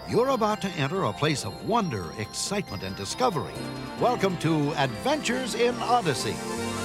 You're about to enter a place of wonder, excitement, and discovery. Welcome to Adventures in Odyssey.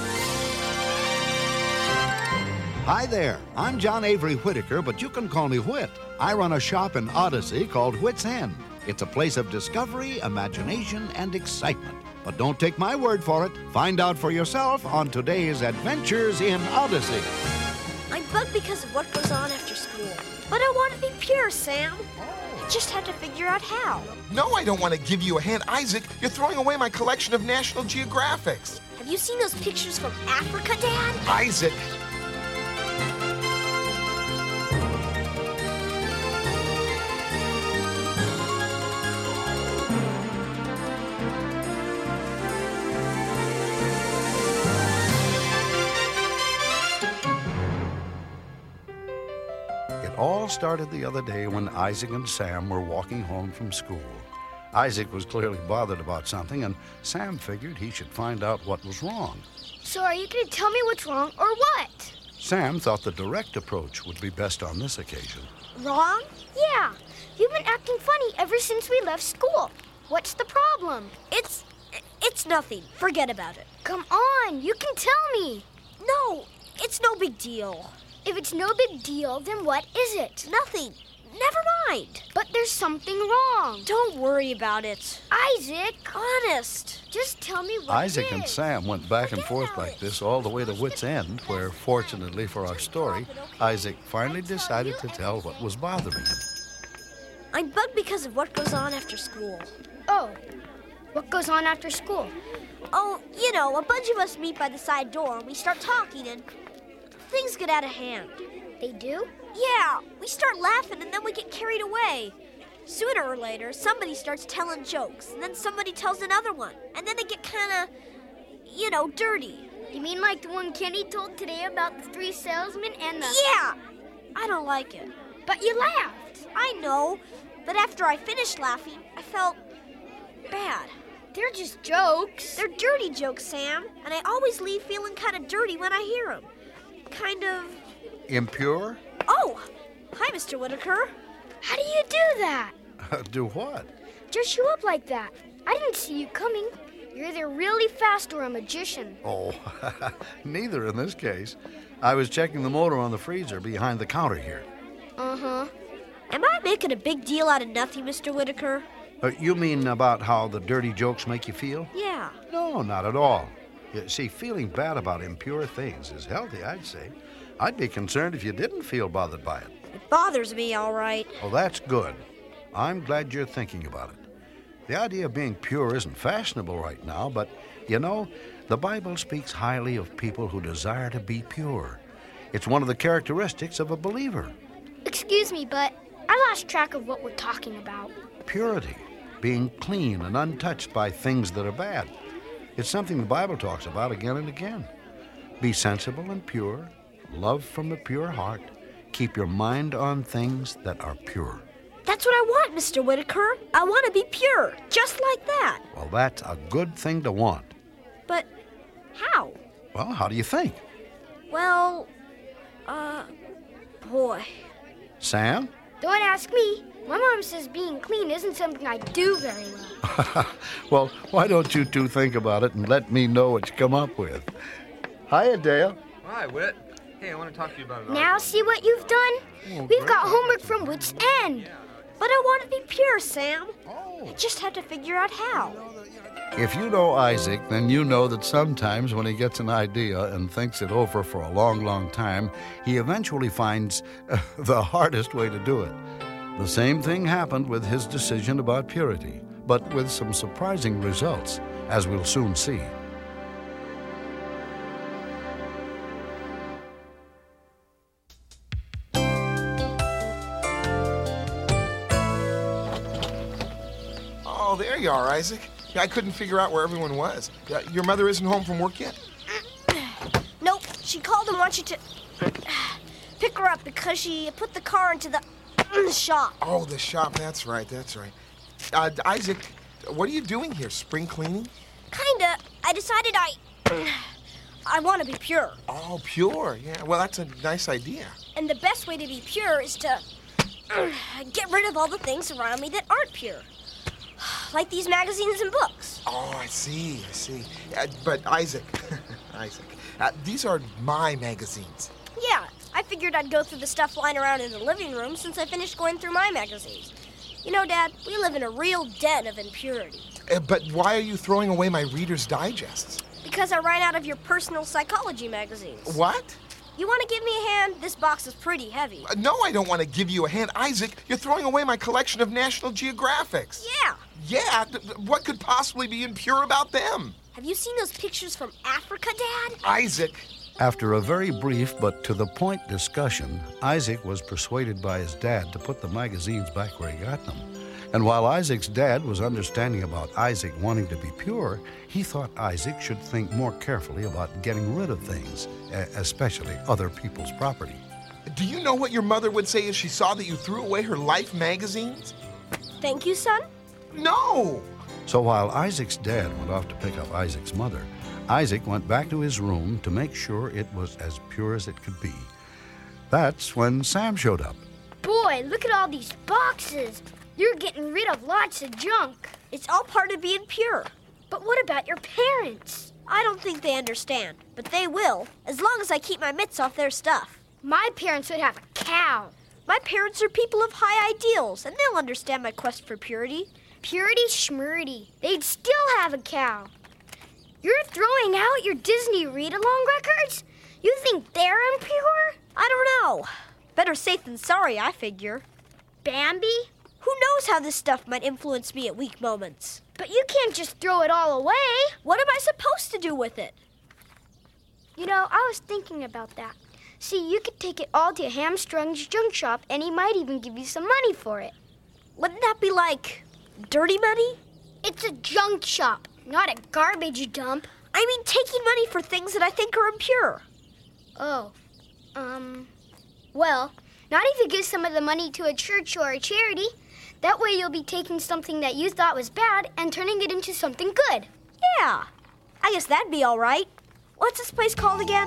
Hi there, I'm John Avery Whitaker, but you can call me Whit. I run a shop in Odyssey called Whit's End. It's a place of discovery, imagination, and excitement. But don't take my word for it. Find out for yourself on today's Adventures in Odyssey. I'm bugged because of what goes on after school. But I want to be pure, Sam. I just have to figure out how. No, I don't want to give you a hand. Isaac, you're throwing away my collection of National Geographics. Have you seen those pictures from Africa, Dad? Isaac! It all started the other day when Isaac and Sam were walking home from school. Isaac was clearly bothered about something, and Sam figured he should find out what was wrong. So are you going to tell me what's wrong or what? Sam thought the direct approach would be best on this occasion. Wrong? Yeah. You've been acting funny ever since we left school. What's the problem? It's nothing. Forget about it. Come on, you can tell me. No, it's no big deal. If it's no big deal, then what is it? Nothing. Never mind. But there's something wrong. Don't worry about it. Isaac. Honest. Just tell me what Isaac it and is. Sam went back and forth like this all the way to Whit's End, where, fortunately for our story, Isaac finally decided to tell what was bothering him. I'm bugged because of what goes on after school. Oh, what goes on after school? Oh, you know, a bunch of us meet by the side door and we start talking and things get out of hand. They do? Yeah, we start laughing and then we get carried away. Sooner or later, somebody starts telling jokes, and then somebody tells another one, and then they get kind of, dirty. You mean like the one Kenny told today about the three salesmen and the... Yeah! I don't like it. But you laughed. I know, but after I finished laughing, I felt bad. They're just jokes. They're dirty jokes, Sam, and I always leave feeling kind of dirty when I hear them. Kind of... Impure? Oh! Hi, Mr. Whitaker. How do you do that? Do what? Just show up like that. I didn't see you coming. You're either really fast or a magician. Oh, neither in this case. I was checking the motor on the freezer behind the counter here. Uh-huh. Am I making a big deal out of nothing, Mr. Whitaker? You mean about how the dirty jokes make you feel? Yeah. No, not at all. You see, feeling bad about impure things is healthy, I'd say. I'd be concerned if you didn't feel bothered by it. It bothers me, all right. Oh, that's good. I'm glad you're thinking about it. The idea of being pure isn't fashionable right now, but, the Bible speaks highly of people who desire to be pure. It's one of the characteristics of a believer. Excuse me, but I lost track of what we're talking about. Purity, being clean and untouched by things that are bad. It's something the Bible talks about again and again. Be sensible and pure, love from a pure heart, keep your mind on things that are pure. That's what I want, Mr. Whitaker. I want to be pure, just like that. Well, that's a good thing to want. But how? Well, how do you think? Well, boy. Sam? Don't ask me. My mom says being clean isn't something I do very well. Well, why don't you two think about it and let me know what you come up with? Hiya, Dale. Hi, Whit. Hey, I want to talk to you about it. Now see what you've done? We've got homework from Whit's End. But I want to be pure, Sam. Oh. I just have to figure out how. If you know Isaac, then you know that sometimes when he gets an idea and thinks it over for a long, long time, he eventually finds the hardest way to do it. The same thing happened with his decision about purity, but with some surprising results, as we'll soon see. Oh, there you are, Isaac. Yeah, I couldn't figure out where everyone was. Your mother isn't home from work yet? Nope, she called and wants you to pick her up because she put the car into the shop. Oh, the shop. That's right. Isaac, what are you doing here? Spring cleaning? Kinda. I decided I want to be pure. Oh, pure. Yeah, well, that's a nice idea. And the best way to be pure is to Get rid of all the things around me that aren't pure. Like these magazines and books. Oh, I see. But Isaac, these are my magazines. Yeah, I figured I'd go through the stuff lying around in the living room since I finished going through my magazines. You know, Dad, we live in a real den of impurity. But why are you throwing away my Reader's Digests? Because I ran out of your personal psychology magazines. What? You want to give me a hand? This box is pretty heavy. No, I don't want to give you a hand. Isaac, you're throwing away my collection of National Geographics. Yeah. Yeah? What could possibly be impure about them? Have you seen those pictures from Africa, Dad? Isaac. After a very brief but to the point discussion, Isaac was persuaded by his dad to put the magazines back where he got them. And while Isaac's dad was understanding about Isaac wanting to be pure, he thought Isaac should think more carefully about getting rid of things, especially other people's property. Do you know what your mother would say if she saw that you threw away her Life magazines? Thank you, son. No! So while Isaac's dad went off to pick up Isaac's mother, Isaac went back to his room to make sure it was as pure as it could be. That's when Sam showed up. Boy, look at all these boxes. You're getting rid of lots of junk. It's all part of being pure. But what about your parents? I don't think they understand, but they will, as long as I keep my mitts off their stuff. My parents would have a cow. My parents are people of high ideals, and they'll understand my quest for purity. Purity schmurity. They'd still have a cow. You're throwing out your Disney read-along records? You think they're impure? I don't know. Better safe than sorry, I figure. Bambi? Who knows how this stuff might influence me at weak moments? But you can't just throw it all away. What am I supposed to do with it? You know, I was thinking about that. See, you could take it all to Hamstrung's junk shop, and he might even give you some money for it. Wouldn't that be like dirty money? It's a junk shop, not a garbage dump. I mean taking money for things that I think are impure. Oh, well, not if you give some of the money to a church or a charity. That way you'll be taking something that you thought was bad and turning it into something good. Yeah, I guess that'd be all right. What's this place called again?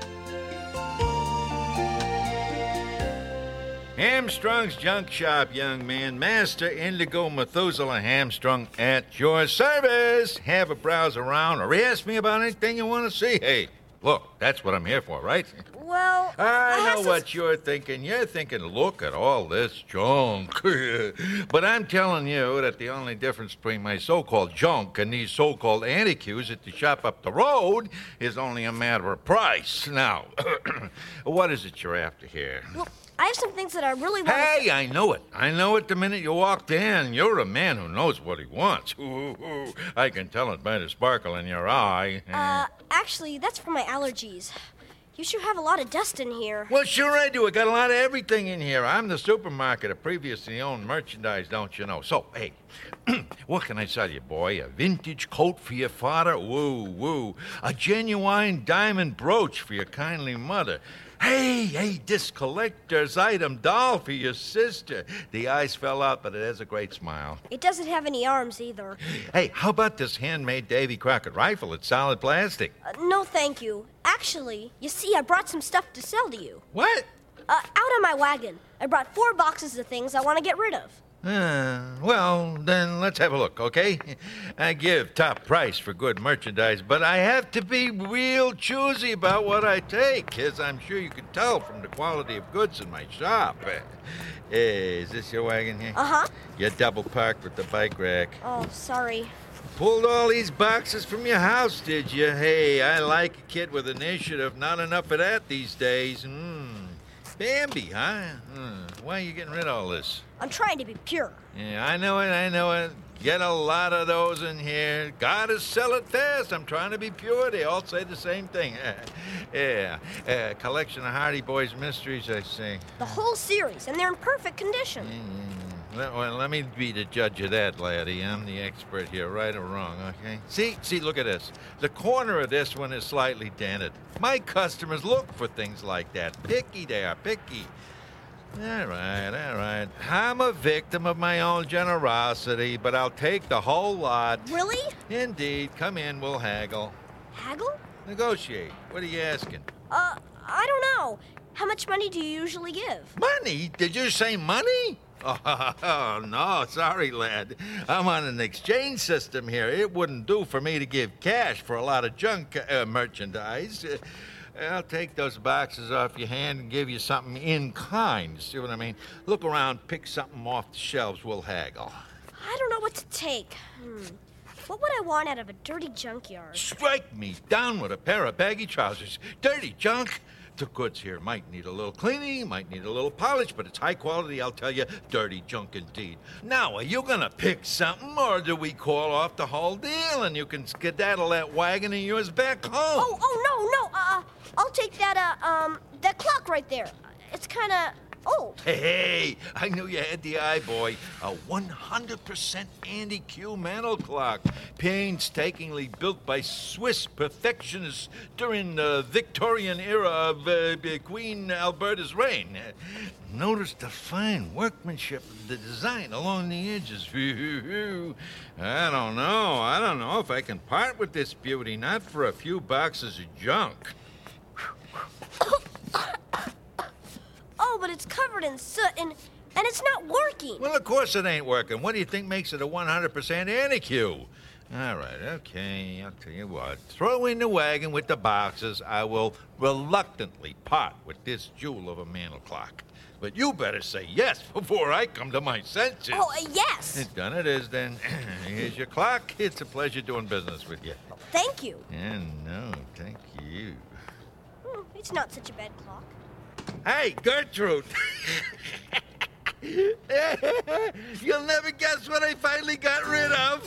Hamstrung's Junk Shop, young man. Master Indigo Methuselah Hamstrung at your service. Have a browse around or ask me about anything you want to see. Hey, look, that's what I'm here for, right? Well, I know what you're thinking. You're thinking, look at all this junk. But I'm telling you that the only difference between my so-called junk and these so-called antiques at the shop up the road is only a matter of price. Now, what is it you're after here? Well, I have some things that I really want Hey, I know it. I know it the minute you walked in. You're a man who knows what he wants. Ooh, I can tell it by the sparkle in your eye. Actually, that's for my allergies. You sure have a lot of dust in here. Well, sure I do. I got a lot of everything in here. I'm the supermarket of previously owned merchandise, don't you know? So, hey, what can I sell you, boy? A vintage coat for your father? Woo. A genuine diamond brooch for your kindly mother. Hey, this collector's item doll for your sister. The eyes fell out, but it has a great smile. It doesn't have any arms either. Hey, how about this handmade Davy Crockett rifle? It's solid plastic. No, thank you. Actually, you see, I brought some stuff to sell to you. What? Out on my wagon. I brought 4 boxes of things I want to get rid of. Well, then let's have a look, okay? I give top price for good merchandise, but I have to be real choosy about what I take, as I'm sure you can tell from the quality of goods in my shop. Hey, is this your wagon here? Uh-huh. You're double parked with the bike rack. Oh, sorry. Pulled all these boxes from your house, did you? Hey, I like a kid with initiative. Not enough of that these days. Bambi, huh? Why are you getting rid of all this? I'm trying to be pure. Yeah, I know it. Get a lot of those in here. Gotta sell it fast. I'm trying to be pure. They all say the same thing. Yeah. Collection of Hardy Boys mysteries, I say. The whole series, and they're in perfect condition. Well, let me be the judge of that, laddie. I'm the expert here, right or wrong, okay? See, look at this. The corner of this one is slightly dented. My customers look for things like that. Picky they are, picky. All right. I'm a victim of my own generosity, but I'll take the whole lot. Really? Indeed. Come in, we'll haggle. Haggle? Negotiate. What are you asking? I don't know. How much money do you usually give? Money? Did you say money? Oh, no, sorry, lad. I'm on an exchange system here. It wouldn't do for me to give cash for a lot of junk merchandise. I'll take those boxes off your hand and give you something in kind. See what I mean? Look around, pick something off the shelves, we'll haggle. I don't know what to take. What would I want out of a dirty junkyard? Strike me down with a pair of baggy trousers. Dirty junk. The goods here might need a little cleaning, might need a little polish, but it's high quality, I'll tell you. Dirty junk indeed. Now, are you gonna pick something, or do we call off the whole deal and you can skedaddle that wagon of yours back home? Oh, no. I'll take that clock right there. It's kind of old. Hey, I knew you had the eye, boy. A 100% Andy Q mantel clock, painstakingly built by Swiss perfectionists during the Victorian era of Queen Alberta's reign. Notice the fine workmanship of the design along the edges. I don't know if I can part with this beauty, not for a few boxes of junk. Oh, but it's covered in soot and it's not working. Well, of course it ain't working. What do you think makes it a 100% Anti-Q? All right, okay, I'll tell you what. Throw in the wagon with the boxes. I will reluctantly part with this jewel of a mantel clock. But you better say yes before I come to my senses. Oh, yes. Done it is, then. Here's your clock. It's a pleasure doing business with you. Thank you. And no, thank you. It's not such a bad clock. Hey, Gertrude! You'll never guess what I finally got rid of.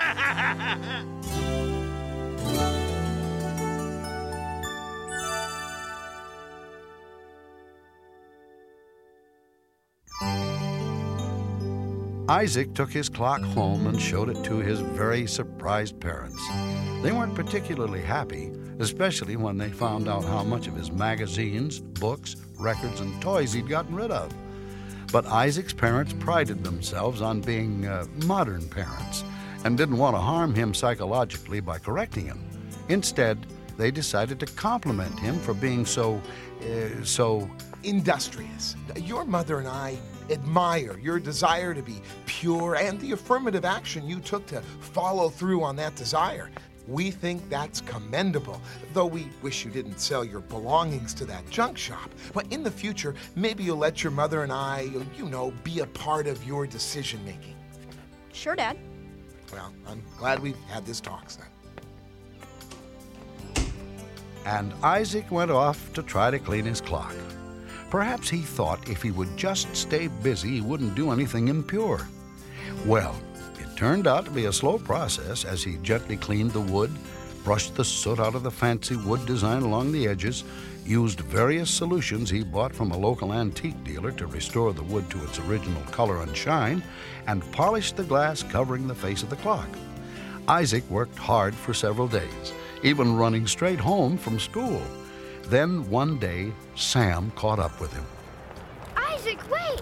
Isaac took his clock home and showed it to his very surprised parents. They weren't particularly happy, especially when they found out how much of his magazines, books, records, and toys he'd gotten rid of. But Isaac's parents prided themselves on being modern parents and didn't want to harm him psychologically by correcting him. Instead, they decided to compliment him for being so industrious. Your mother and I admire your desire to be pure and the affirmative action you took to follow through on that desire. We think that's commendable, though we wish you didn't sell your belongings to that junk shop. But in the future, maybe you'll let your mother and I, be a part of your decision-making. Sure, Dad. Well, I'm glad we've had this talk, son. And Isaac went off to try to clean his clock. Perhaps he thought if he would just stay busy, he wouldn't do anything impure. Well, it turned out to be a slow process as he gently cleaned the wood, brushed the soot out of the fancy wood design along the edges, used various solutions he bought from a local antique dealer to restore the wood to its original color and shine, and polished the glass covering the face of the clock. Isaac worked hard for several days, even running straight home from school. Then one day, Sam caught up with him. Isaac, wait!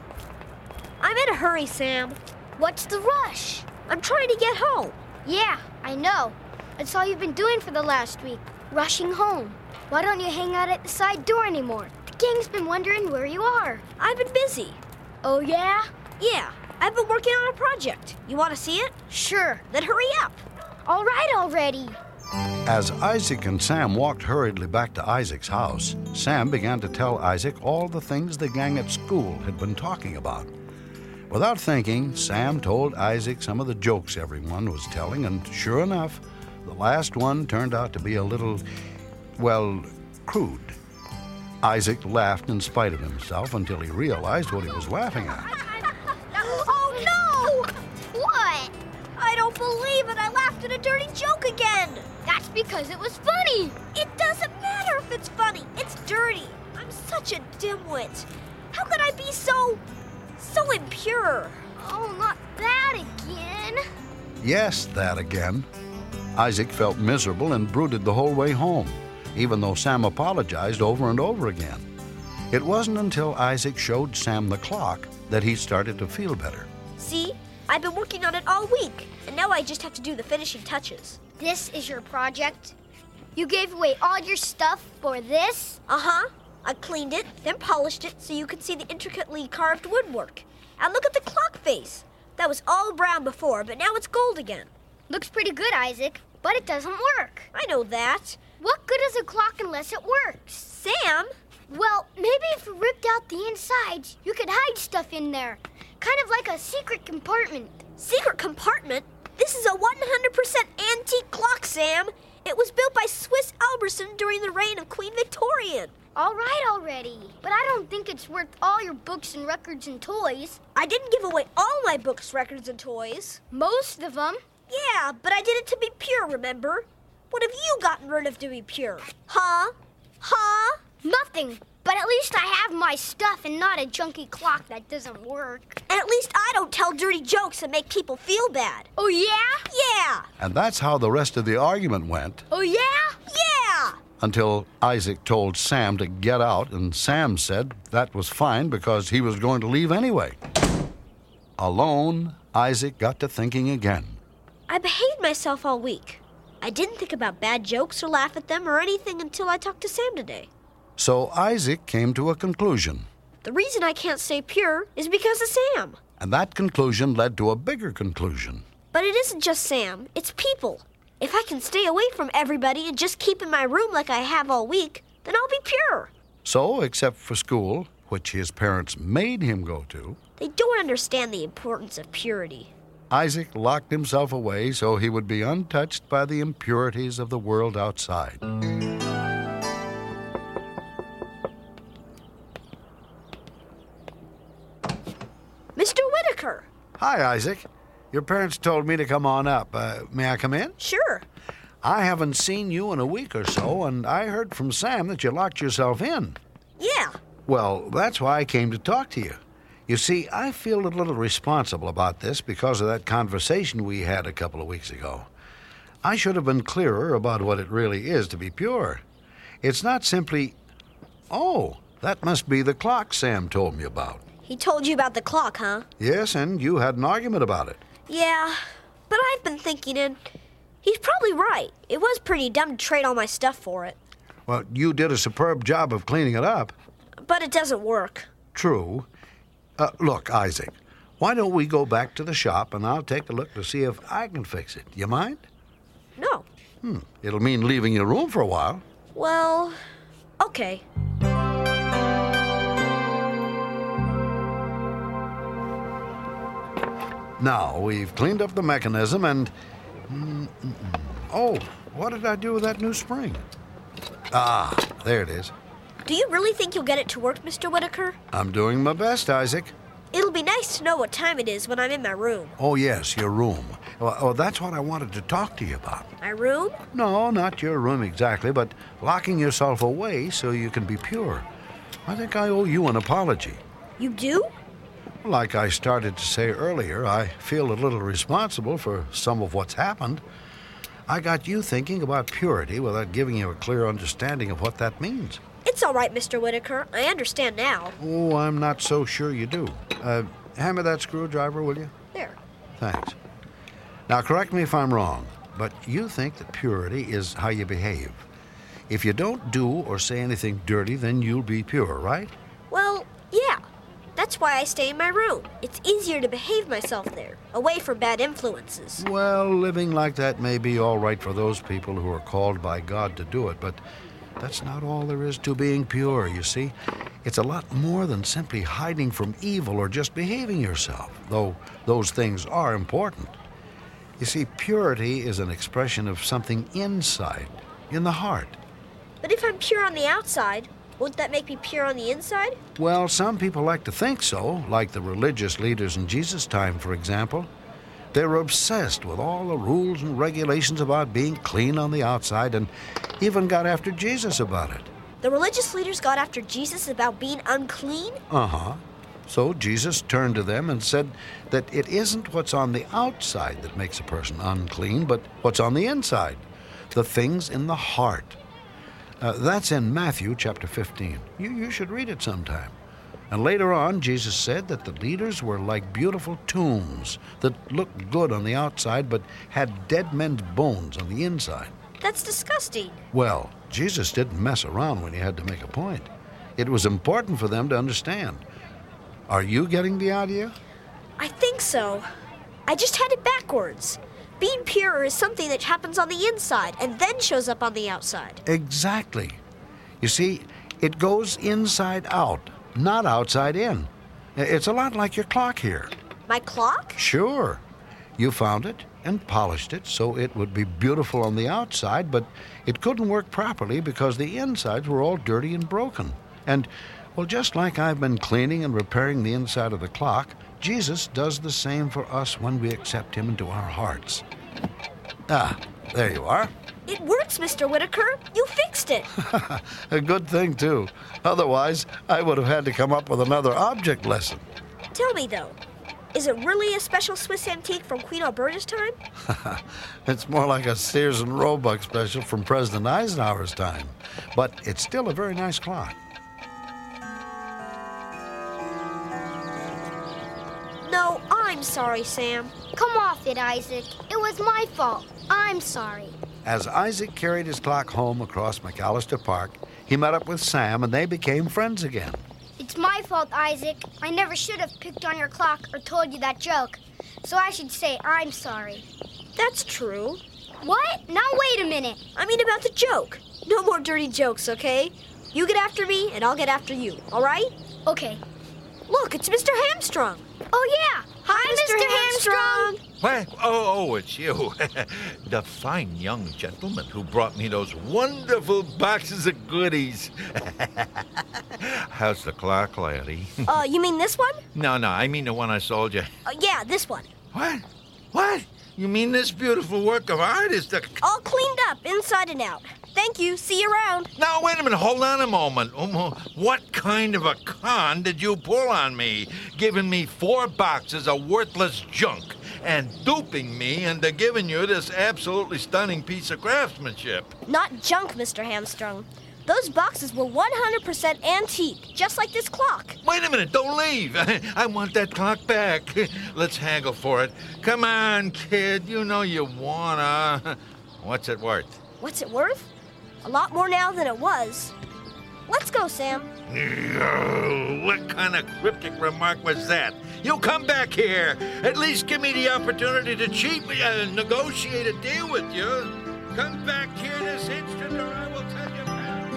I'm in a hurry, Sam. What's the rush? I'm trying to get home. Yeah, I know. That's all you've been doing for the last week, rushing home. Why don't you hang out at the side door anymore? The gang's been wondering where you are. I've been busy. Oh, yeah? Yeah, I've been working on a project. You want to see it? Sure. Then hurry up. All right already. As Isaac and Sam walked hurriedly back to Isaac's house, Sam began to tell Isaac all the things the gang at school had been talking about. Without thinking, Sam told Isaac some of the jokes everyone was telling, and sure enough, the last one turned out to be a little, crude. Isaac laughed in spite of himself until he realized what he was laughing at. Oh, no! What? I don't believe it. I laughed at a dirty joke again. That's because it was funny. It doesn't matter if it's funny. It's dirty. I'm such a dimwit. How could I be so impure? Oh, not that again. Yes, that again. Isaac felt miserable and brooded the whole way home, even though Sam apologized over and over again. It wasn't until Isaac showed Sam the clock that he started to feel better. See? I've been working on it all week, and now I just have to do the finishing touches. This is your project? You gave away all your stuff for this? Uh-huh. I cleaned it, then polished it so you could see the intricately carved woodwork. And look at the clock face. That was all brown before, but now it's gold again. Looks pretty good, Isaac, but it doesn't work. I know that. What good is a clock unless it works? Sam? Well, maybe if you ripped out the insides, you could hide stuff in there. Kind of like a secret compartment. Secret compartment? This is a 100% antique clock, Sam. It was built by Swiss Alberson during the reign of Queen Victoria. All right already, but I don't think it's worth all your books and records and toys. I didn't give away all my books, records, and toys. Most of them. Yeah, but I did it to be pure, remember? What have you gotten rid of to be pure? Huh? Huh? Nothing. But at least I have my stuff and not a junky clock that doesn't work. And at least I don't tell dirty jokes and make people feel bad. Oh, yeah? Yeah. And that's how the rest of the argument went, Oh, yeah? Yeah. until Isaac told Sam to get out, and Sam said that was fine because he was going to leave anyway. Alone, Isaac got to thinking again. I behaved myself all week. I didn't think about bad jokes or laugh at them or anything until I talked to Sam today. So Isaac came to a conclusion, The reason I can't stay pure is because of Sam. and that conclusion led to a bigger conclusion. But it isn't just Sam, it's people. If I can stay away from everybody and just keep in my room like I have all week, then I'll be pure. So, except for school, which his parents made him go to, They don't understand the importance of purity. Isaac locked himself away so he would be untouched by the impurities of the world outside. Mr. Whitaker! Hi, Isaac. Your parents told me to come on up. May I come in? Sure. I haven't seen you in a week or so, and I heard from Sam that you locked yourself in. Yeah. Well, that's why I came to talk to you. You see, I feel a little responsible about this because of that conversation we had a couple of weeks ago. I should have been clearer about what it really is to be pure. It's not simply, oh, that must be the clock Sam told me about. He told you about the clock, huh? Yes, and you had an argument about it. Yeah, but I've been thinking, and he's probably right. It was pretty dumb to trade all my stuff for it. Well, you did a superb job of cleaning it up. But it doesn't work. True. Look, Isaac, why don't we go back to the shop and I'll take a look to see if I can fix it. You mind? No. It'll mean leaving your room for a while. Well, okay. Now, we've cleaned up the mechanism and... Oh, what did I do with that new spring? Ah, there it is. Do you really think you'll get it to work, Mr. Whitaker? I'm doing my best, Isaac. It'll be nice to know what time it is when I'm in my room. Oh, yes, your room. Well, that's what I wanted to talk to you about. My room? No, not your room exactly, but locking yourself away so you can be pure. I think I owe you an apology. You do? Like I started to say earlier, I feel a little responsible for some of what's happened. I got you thinking about purity without giving you a clear understanding of what that means. It's all right, Mr. Whitaker. I understand now. Oh, I'm not so sure you do. Hand me that screwdriver, will you? There. Thanks. Now, correct me if I'm wrong, but you think that purity is how you behave. If you don't do or say anything dirty, then you'll be pure, right? Well, yeah. That's why I stay in my room. It's easier to behave myself there, away from bad influences. Well, living like that may be all right for those people who are called by God to do it, but that's not all there is to being pure, you see. It's a lot more than simply hiding from evil or just behaving yourself, though those things are important. You see, purity is an expression of something inside, in the heart. But if I'm pure on the outside, won't that make me pure on the inside? Well, some people like to think so, like the religious leaders in Jesus' time, for example. They were obsessed with all the rules and regulations about being clean on the outside and even got after Jesus about it. The religious leaders got after Jesus about being unclean? Uh-huh. So Jesus turned to them and said that it isn't what's on the outside that makes a person unclean, but what's on the inside, the things in the heart. That's in Matthew chapter 15. You should read it sometime. And later on, Jesus said that the leaders were like beautiful tombs that looked good on the outside but had dead men's bones on the inside. That's disgusting. Well, Jesus didn't mess around when he had to make a point. It was important for them to understand. Are you getting the idea? I think so. I just had it backwards. Being pure is something that happens on the inside and then shows up on the outside. Exactly. You see, it goes inside out, not outside in. It's a lot like your clock here. My clock? Sure. You found it and polished it so it would be beautiful on the outside, but it couldn't work properly because the insides were all dirty and broken. And, well, just like I've been cleaning and repairing the inside of the clock, Jesus does the same for us when we accept him into our hearts. Ah, there you are. It works, Mr. Whitaker. You fixed it. A good thing, too. Otherwise, I would have had to come up with another object lesson. Tell me, though, is it really a special Swiss antique from Queen Alberta's time? It's more like a Sears and Roebuck special from President Eisenhower's time. But it's still a very nice clock. No, I'm sorry, Sam. Come off it, Isaac. It was my fault. I'm sorry. As Isaac carried his clock home across McAllister Park, he met up with Sam and they became friends again. It's my fault, Isaac. I never should have picked on your clock or told you that joke. So I should say I'm sorry. That's true. What? Now wait a minute. I mean about the joke. No more dirty jokes, okay? You get after me and I'll get after you, all right? Okay. Look, it's Mr. Hamstrung. Oh, yeah. Hi, Mr. Hamstrung. What? Oh, it's you. The fine young gentleman who brought me those wonderful boxes of goodies. How's the clock, laddie? You mean this one? No, I mean the one I sold you. Yeah, this one. What? You mean this beautiful work of art is the... All cleaned up, inside and out. Thank you. See you around. Now, wait a minute. Hold on a moment. What kind of a con did you pull on me, giving me 4 boxes of worthless junk and duping me into giving you this absolutely stunning piece of craftsmanship? Not junk, Mr. Hamstrung. Those boxes were 100% antique, just like this clock. Wait a minute. Don't leave. I want that clock back. Let's haggle for it. Come on, kid. You know you wanna. What's it worth? What's it worth? A lot more now than it was. Let's go, Sam. What kind of cryptic remark was that? You come back here. At least give me the opportunity to cheat me and negotiate a deal with you. Come back here this instant or I will tell you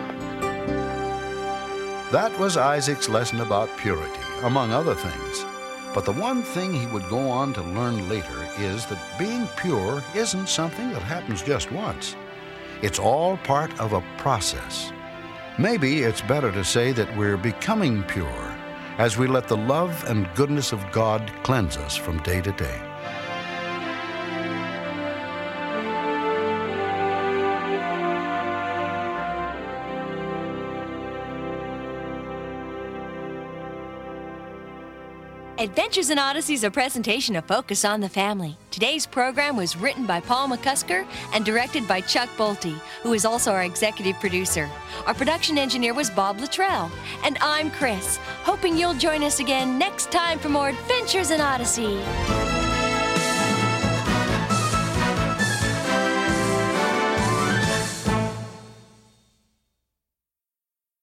back. That was Isaac's lesson about purity, among other things. But the one thing he would go on to learn later is that being pure isn't something that happens just once. It's all part of a process. Maybe it's better to say that we're becoming pure as we let the love and goodness of God cleanse us from day to day. Adventures in Odyssey is a presentation of Focus on the Family. Today's program was written by Paul McCusker and directed by Chuck Bolte, who is also our executive producer. Our production engineer was Bob Luttrell. And I'm Chris, hoping you'll join us again next time for more Adventures in Odyssey.